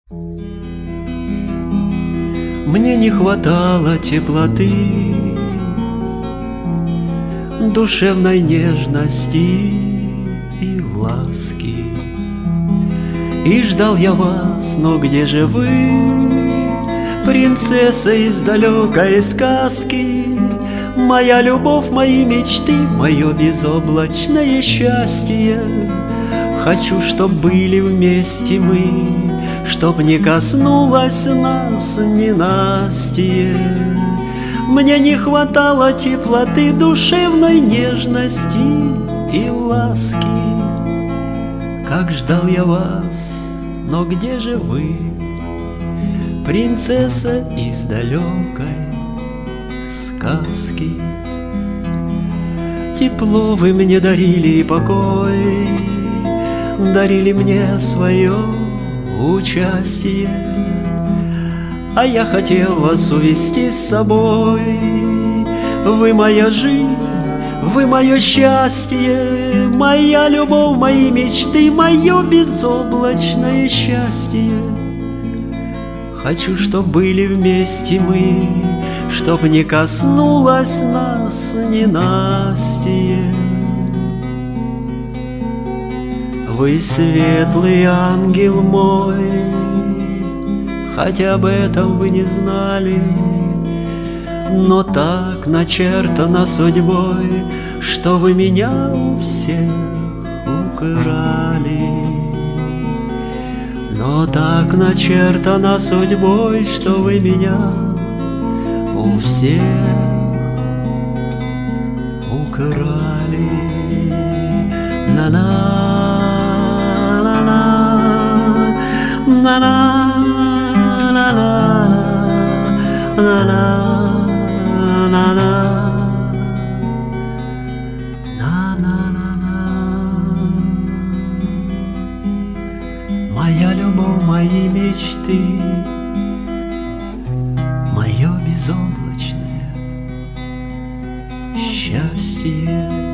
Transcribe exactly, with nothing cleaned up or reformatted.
Мне не хватало теплоты, душевной нежности и ласки. И ждал я вас, но где же вы, принцесса из далекой сказки? Моя любовь, мои мечты, мое безоблачное счастье. Хочу, чтоб были вместе мы, чтоб не коснулось нас ненастье. Мне не хватало теплоты, душевной нежности и ласки. Как ждал я вас, но где же вы, принцесса из далекой сказки? Тепло вы мне дарили и покой, дарили мне свое участие. А я хотел вас увести с собой. Вы моя жизнь, вы мое счастье, моя любовь, мои мечты, мое безоблачное счастье. Хочу, чтоб были вместе мы, чтоб не коснулось нас ненастье. Вы светлый ангел мой, хотя об этом вы не знали, но так начертано судьбой, что вы меня у всех украли. Но так начертано судьбой, что вы меня у всех украли. На-на. На-на, на-на, на-на, на-на, на-на. Моя любовь, мои мечты, мое безоблачное счастье.